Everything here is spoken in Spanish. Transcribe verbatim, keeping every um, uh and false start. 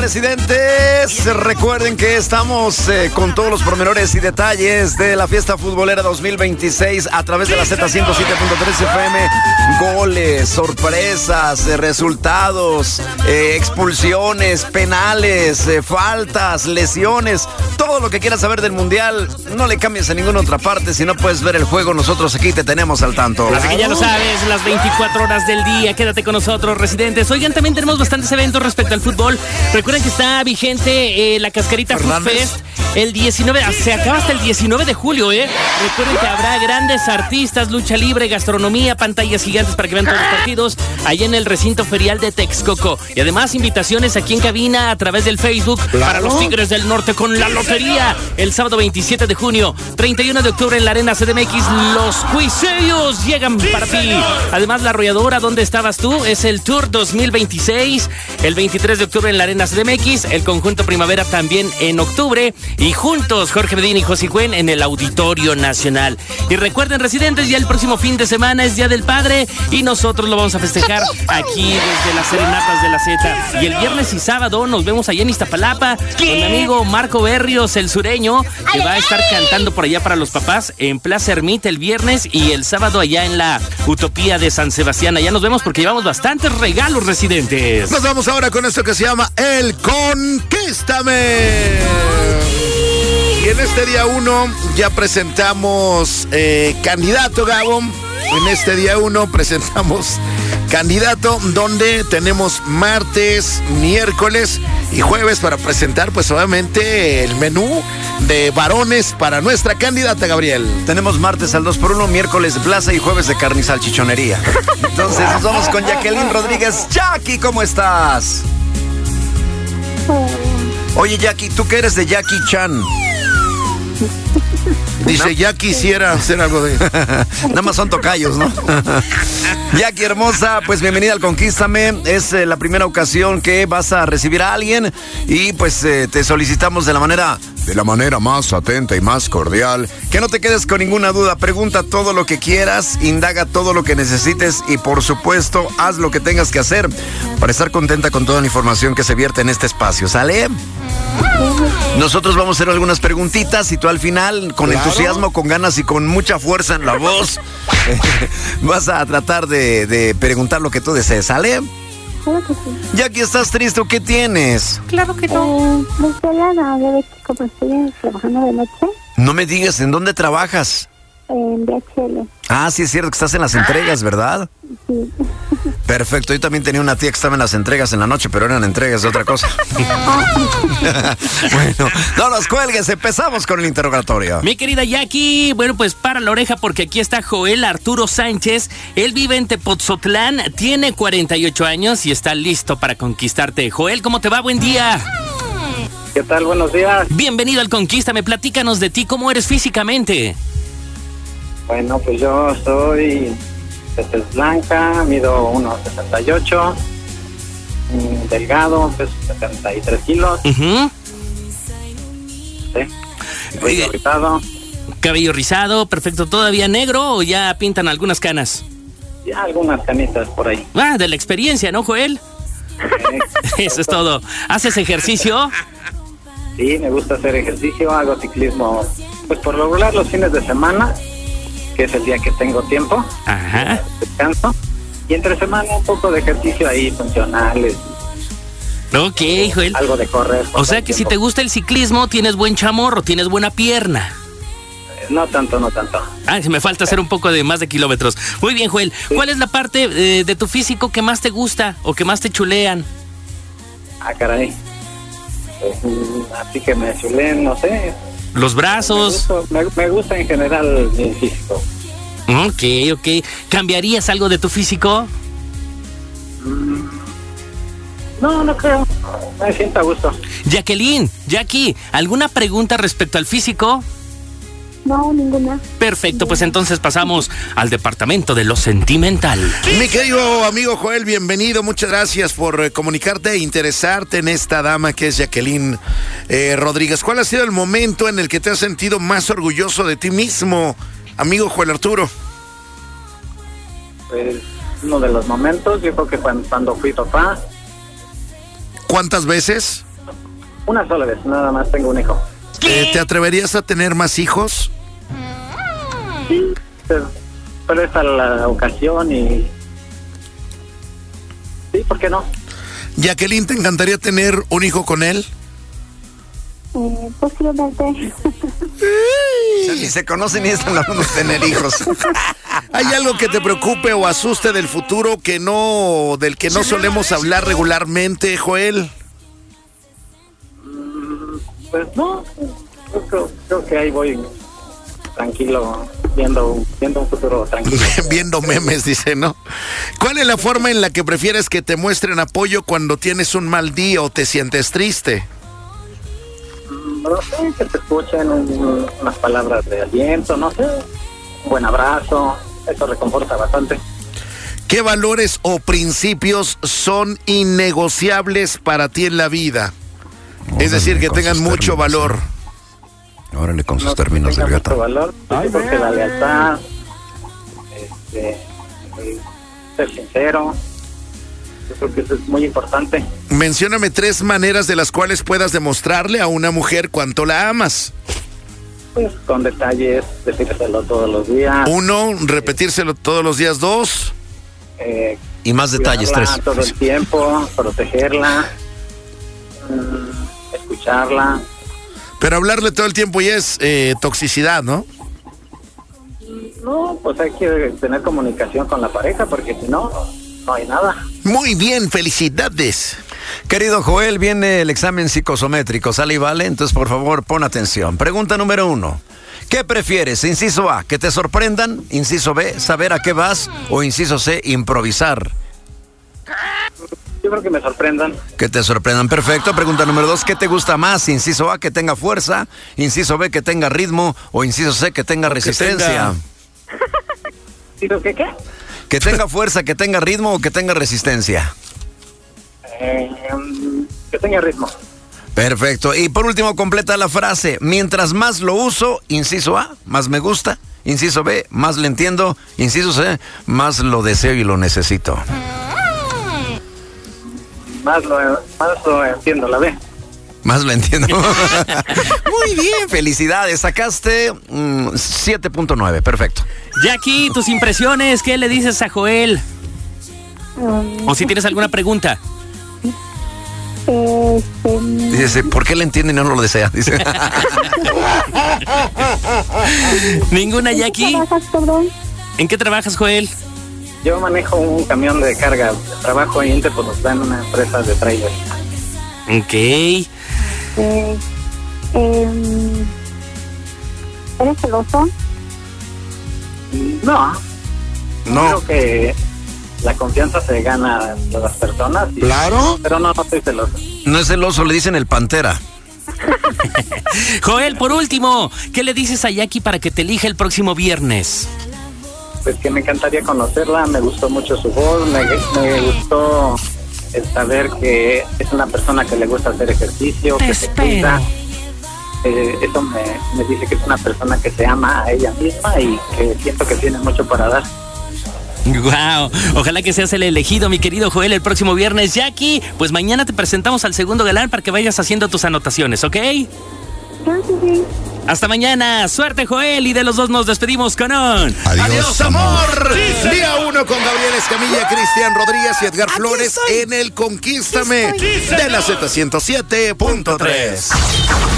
residentes? Recuerden que estamos eh, con todos los pormenores y detalles de la fiesta futbolera dos mil veintiséis a través de la Z ciento siete punto tres F M. Goles, sorpresas, eh, resultados, eh, expulsiones, penales, eh, faltas, lesiones, todo lo que quieras saber del Mundial. No le cambies a ninguna otra parte. Si no puedes ver el juego, nosotros aquí te tenemos al tanto. Así que ya lo sabes, las veinticuatro horas del día, quédate con nosotros, residentes. Oigan, también tenemos bastantes eventos respecto al fútbol. Recuerden que está vigente eh, la Cascarita Food Fest el diecinueve, se acaba hasta el diecinueve de julio, ¿eh? Recuerden que habrá grandes artistas, lucha libre, gastronomía, pantallas gigantes para que vean todos los partidos allá en el recinto ferial de Texcoco. Y además invitaciones aquí en cabina a través del Facebook claro. para los Tigres del Norte con la lotería. El sábado veintisiete de junio, treinta y uno de octubre en la Arena C D M X, los Cuisellos llegan sí, para señor. ti. Además, la arrolladora, ¿dónde estabas tú? Es el Tour dos mil veintiséis, el veintitrés de octubre en la Arena C D M X, el Conjunto Primavera también en octubre. Y juntos, Jorge Medina y José Cuen en el Auditorio Nacional. Y recuerden, residentes, ya el próximo fin de semana es Día del Padre y nosotros lo vamos a festejar aquí desde las Serenatas de la Z. Y el viernes y sábado nos vemos allá en Iztapalapa con mi amigo Marco Berrios, el sureño, que va a estar cantando por allá para los papás en Plaza Ermita el viernes y el sábado allá en la Utopía de San Sebastián. Allá nos vemos porque llevamos bastantes regalos, residentes. Nos vamos ahora con esto que se llama El Conquístame. Y en este día uno ya presentamos eh, candidato, Gabo. En este día uno presentamos candidato, donde tenemos martes, miércoles y jueves para presentar, pues obviamente, el menú de varones para nuestra candidata, Gabriel. Tenemos martes al dos por uno, miércoles plaza y jueves de carne y salchichonería. Entonces nos vamos con Jacqueline Rodríguez. Jackie, ¿cómo estás? Oye, Jackie, ¿tú qué eres de Jackie Chan? Dice, ¿no? Ya quisiera hacer algo de... Nada más son tocayos, ¿no? Jackie hermosa, pues bienvenida al Conquístame. Es eh, la primera ocasión que vas a recibir a alguien y pues eh, te solicitamos de la manera... De la manera más atenta y más cordial. Que no te quedes con ninguna duda, pregunta todo lo que quieras, indaga todo lo que necesites y por supuesto haz lo que tengas que hacer para estar contenta con toda la información que se vierte en este espacio, ¿sale? Nosotros vamos a hacer algunas preguntitas y tú al final, con claro. entusiasmo, con ganas y con mucha fuerza en la voz, vas a tratar de, de preguntar lo que tú desees, ¿sale? Claro que sí. Jackie, ¿estás triste o qué tienes? Claro que no. Eh, me estoy a la de como estoy trabajando de noche. No me digas, ¿en dónde trabajas? En D H L. Ah, sí es cierto que estás en las entregas, ¿verdad? Sí. Perfecto, yo también tenía una tía que estaba en las entregas en la noche, pero eran entregas de otra cosa. Bueno, no nos cuelgues, empezamos con el interrogatorio. Mi querida Jackie, bueno, pues para la oreja porque aquí está Joel Arturo Sánchez. Él vive en Tepoztlán, tiene cuarenta y ocho años y está listo para conquistarte. Joel, ¿cómo te va? Buen día. ¿Qué tal? Buenos días. Bienvenido al Conquístame, platícanos de ti, ¿cómo eres físicamente? Bueno, pues yo soy de tez blanca, mido uno sesenta y ocho, delgado, peso setenta y tres kilos. Uh-huh. Sí. Cabello rizado. Cabello rizado, perfecto. ¿Todavía negro o ya pintan algunas canas? Ya algunas canitas por ahí. Ah, de la experiencia, ¿no, Joel? Sí. Eso es todo. ¿Haces ejercicio? Sí, me gusta hacer ejercicio, hago ciclismo, pues por lo regular los fines de semana, que es el día que tengo tiempo. Ajá. Descanso. Y entre semana un poco de ejercicio ahí, funcionales. Ok, Joel. Algo de correr. O sea que si te gusta el ciclismo, tienes buen chamorro, tienes buena pierna. No tanto, no tanto. Ah, me falta hacer un poco de más de kilómetros. Muy bien, Joel. Sí. ¿Cuál es la parte eh, de tu físico que más te gusta o que más te chulean? Ah, caray. Pues, así que me chuleen, no sé. Los brazos. Me gusta, me, me gusta en general mi físico. Ok, ok. ¿Cambiarías algo de tu físico? Mm, no, no creo. Me siento a gusto. Jacqueline, Jackie, ¿alguna pregunta respecto al físico? No, ninguna. Perfecto, pues entonces pasamos al departamento de lo sentimental. Mi querido amigo Joel, bienvenido. Muchas gracias por eh, comunicarte e interesarte en esta dama que es Jacqueline eh, Rodríguez. ¿Cuál ha sido el momento en el que te has sentido más orgulloso de ti mismo, amigo Joel Arturo? Pues uno de los momentos, yo creo que cuando, cuando fui papá. ¿Cuántas veces? Una sola vez, nada más tengo un hijo. Eh, ¿Te atreverías a tener más hijos? Sí, pero, pero esta es la ocasión y... Sí, ¿por qué no? Jacqueline, ¿te encantaría tener un hijo con él? Eh, posiblemente. Ni se conocen ni están hablando de tener hijos. ¿Hay algo que te preocupe o asuste del futuro que no, del que no solemos hablar regularmente, Joel? Pues no, yo creo, creo que ahí voy tranquilo, viendo, viendo un futuro tranquilo. Viendo memes, dice, ¿no? ¿Cuál es la forma en la que prefieres que te muestren apoyo cuando tienes un mal día o te sientes triste? No sé, que te escuchen un, unas palabras de aliento, no sé, un buen abrazo, eso reconforta bastante. ¿Qué valores o principios son innegociables para ti en la vida? Es decir, que tengan mucho valor. Órale, con sus No, términos del tenga mucho gato. valor, pues, porque la lealtad, este, eh, ser sincero, yo creo que eso es muy importante. Mencióname tres maneras de las cuales puedas demostrarle a una mujer cuánto la amas. Pues con detalles, decírselo todos los días. Uno, repetírselo todos los días. Dos, Eh, Y más detalles, tres. cuidarla todo el tiempo, protegerla, mm, escucharla. pero hablarle todo el tiempo ya es eh, toxicidad, ¿no? No, pues hay que tener comunicación con la pareja porque si no, no hay nada. Muy bien, felicidades. Querido Joel, viene el examen psicosométrico, ¿sale y vale? Entonces, por favor, pon atención. Pregunta número uno. ¿Qué prefieres? Inciso A, que te sorprendan. Inciso B, saber a qué vas. O inciso C, improvisar. Yo creo que me sorprendan. Que te sorprendan. Perfecto. Pregunta número dos, ¿qué te gusta más? Inciso A, que tenga fuerza. Inciso B, que tenga ritmo. O inciso C, que tenga resistencia. ¿Digo que qué? Que tenga fuerza, que tenga ritmo o que tenga resistencia. Eh, que tenga ritmo. Perfecto. Y por último, completa la frase. Mientras más lo uso, inciso A, más me gusta. Inciso B, más le entiendo. Inciso C, más lo deseo y lo necesito. Más lo, más lo entiendo, la B. Más lo entiendo. Muy bien, felicidades. Sacaste mm, siete punto nueve, perfecto. Jackie, tus impresiones, ¿qué le dices a Joel? Um, O si tienes alguna pregunta. este, Dice, ¿por qué le entiende y no lo desea? Dice. ¿Ninguna, ¿en qué Jackie? trabajas, perdón? ¿En qué trabajas, Joel? Yo manejo un camión de carga. Trabajo en Interpol, en una empresa de trailer. Ok. Eh, em, ¿Eres celoso? No, No. creo que la confianza se gana de las personas. y- Claro. Pero no, no estoy celoso. No es el oso, le dicen el pantera. Joel, por último, ¿qué le dices a Jackie para que te elija el próximo viernes? Pues que me encantaría conocerla, me gustó mucho su voz, me, me gustó el saber que es una persona que le gusta hacer ejercicio, Te que se espero. cuida. Eh, eso me, me dice que es una persona que se ama a ella misma y que siento que tiene mucho para dar. Wow, ojalá que seas el elegido, mi querido Joel, el próximo viernes. Jackie, pues mañana te presentamos al segundo galán para que vayas haciendo tus anotaciones, ¿ok? Claro que sí. Hasta mañana, suerte Joel, y de los dos nos despedimos con un... Adiós, amor. Día uno con Gabriel Escamilla, Cristian Rodríguez y Edgar Flores en el Conquístame de la Z ciento siete punto tres.